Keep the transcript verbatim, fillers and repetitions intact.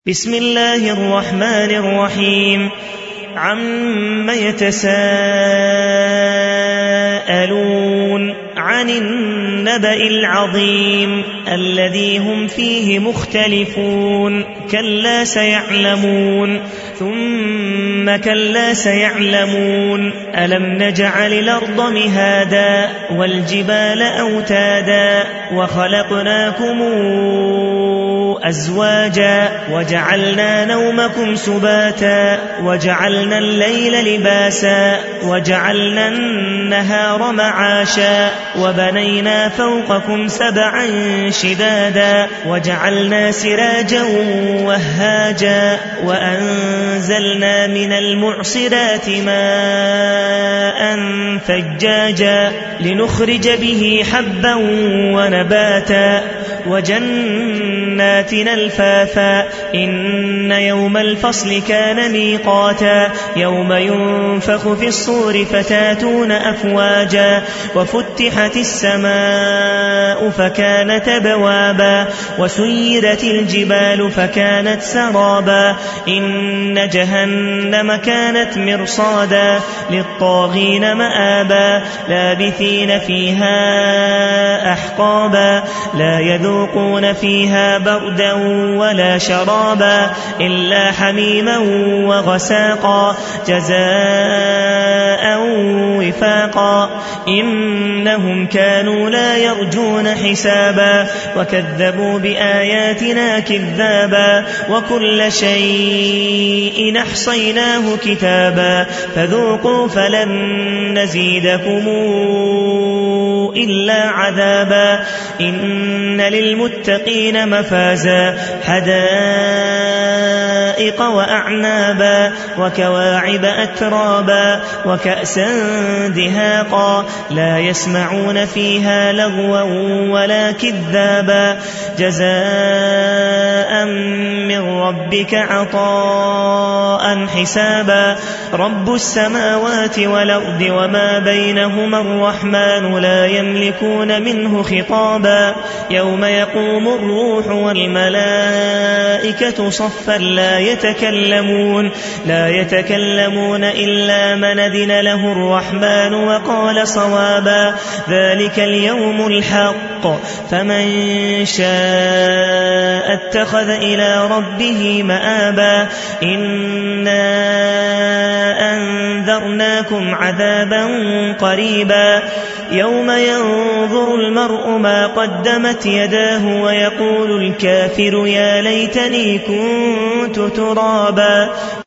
بسم الله الرحمن الرحيم عم يتساءلون عن النبأ العظيم الذي هم فيه مختلفون كلا سيعلمون ثم كلا سيعلمون ألم نجعل الأرض مهادا والجبال أوتادا وخلقناكم أزواجا وجعلنا نومكم سباتا وجعلنا الليل لباسا وجعلنا النهار معاشا وبنينا فوقكم سبعا شدادا وجعلنا سراجا وهاجا وأنزلنا من المعصرات ماء ثجاجا لنخرج به حبا ونباتا وجنات ألفافا إن يوم الفصل كان ميقاتا يوم ينفخ في الصور فتاتون أفواجا وفتحت السماء فكانت أبوابا وسيرت الجبال فكانت سرابا إن جهنم كانت مرصادا للطاغين مآبا لابثين فيها أحقابا لا يذوقون فيها بردا ولا شرابا إلا حميما وغساقا جزاء وفاقا إنهم كانوا لا يرجون حسابا وكذبوا بآياتنا كذابا وكل شيء أحصيناه كتابا فذوقوا فلن نزيدكم إلا عذابا إن للمتقين مفازا حدائق وأعنابا وكواعب أترابا وكأسا دهاقا لا يسمعون فيها لغوا ولا كذابا جزاء من ربك عطاء حسابا رب السماوات والأرض وما بينهما الرحمن لا يملكون منه خطابا يوم يقوم الروح والملائكة صفا لا يتكلمون لا يتكلمون إلا من أذن له الرحمن وقال صوابا ذلك اليوم الحق فمن شاء اتخذ إلى ربه مآبا إنا أنذرناكم عذابا قريبا يوم ينظر المرء ما قدمت يداه ويقول الكافر يا ليتني كنت ترابا.